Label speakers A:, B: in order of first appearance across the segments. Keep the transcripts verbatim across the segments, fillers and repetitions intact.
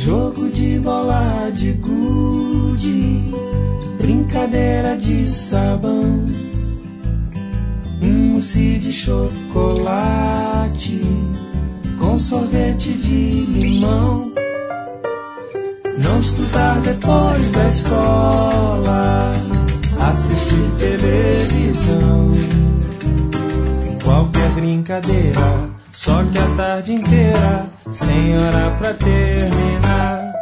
A: Jogo de bola de gude, brincadeira de sabão, um mousse de chocolate com sorvete de limão. Não estudar depois da escola, assistir televisão, qualquer brincadeira, só que a tarde inteira, sem hora pra terminar.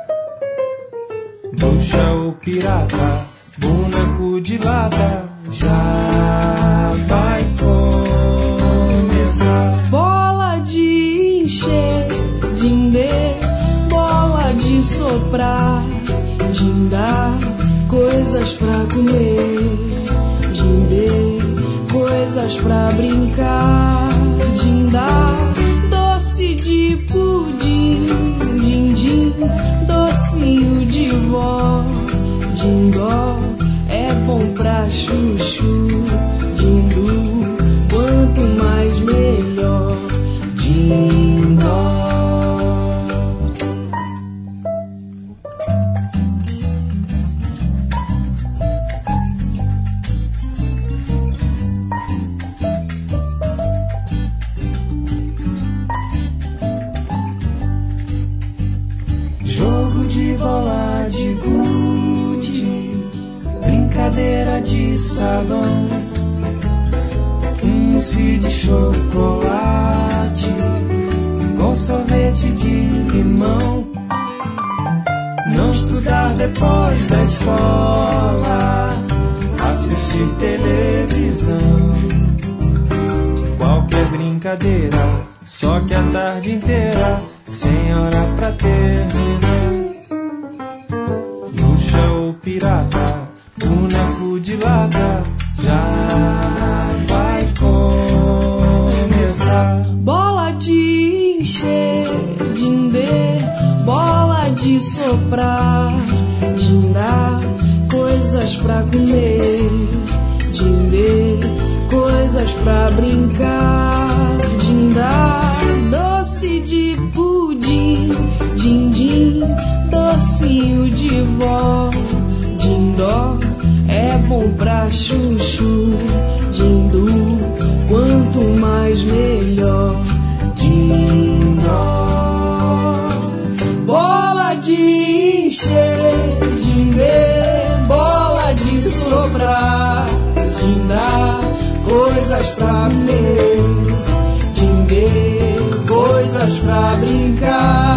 A: Bruxa ou pirata, boneco de lata, já vai começar.
B: Bola de encher, dindê, bola de soprar, dindá, coisas pra comer, dindê, coisas pra brincar, dindá, doce de pudim, dindim, docinho de vó, dindó, é bom pra chuchu, dindu, quanto mais melhor,
A: dindó. Jogo de bola de gude, brincadeira de sabão, um mousse de chocolate com sorvete de limão. Não estudar depois da escola, assistir televisão, qualquer brincadeira, só que a tarde inteira, sem hora pra terminar. Bruxa ou pirata, boneco de lata, já vai começar.
B: Bola de encher, dindê, bola de soprar, dindá, coisas pra comer, dindê, coisas pra brincar, dindá, doce de pudim, dindim, docinho de vó, dindó, é bom pra chuchu, dindu, quanto mais melhor, dindó. Bola de encher, dindê, bola de soprar, dindá, coisas pra comer, dindê, coisas pra brincar,